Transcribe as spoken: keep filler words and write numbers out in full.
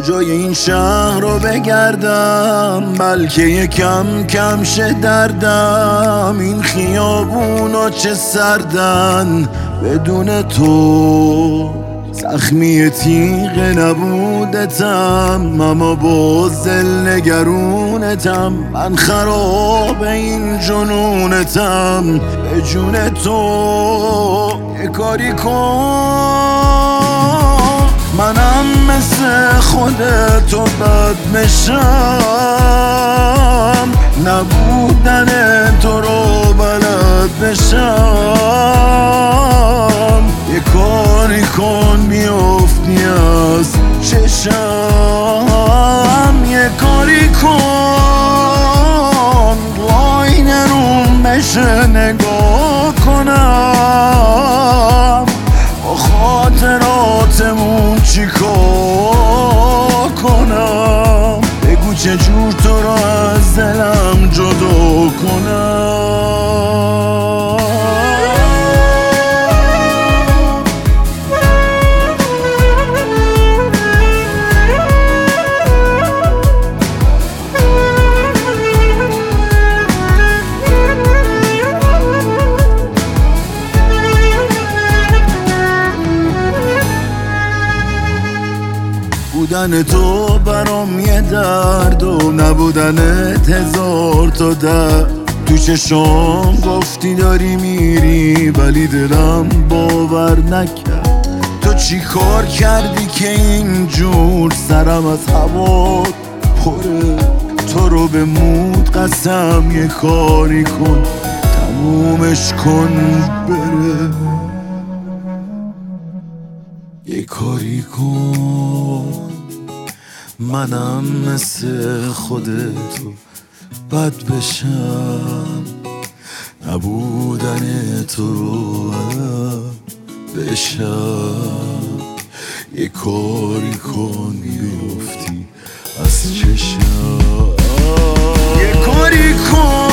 کجای این شهر رو بگردم، بلکه یکم کم شه دردم. این خیابونا چه سردن بدون تو، زخمی تیغ نبودتم اما باز دل نگرونتم. من خراب این جنونتم، به جون تو یه کاری کن. منم مثل خودتو بد بشم، نبودن تو رو بلد بشم. یه کاری کن بیفتی از چشم، یه کاری کن وای نروم بشه نگاه کنم. با خاطراتمون چی کار کنم، بگو چجور تو رو از دلم جدا کنم. بودن تو برام یه درد و نبودنت هزار تا درد. تو چشام گفتی داری میری ولی دلم باور نکرد. تو چی کار کردی که اینجور سرم از هوا پره؟ تو رو به مود قسم یه کاری کن تمومش کن بره. یه کاری کن منم مثل خودتو بد بشم، نبودن تو رو بشم. یه کاری کن بیفتی از چشم، یه کاری کن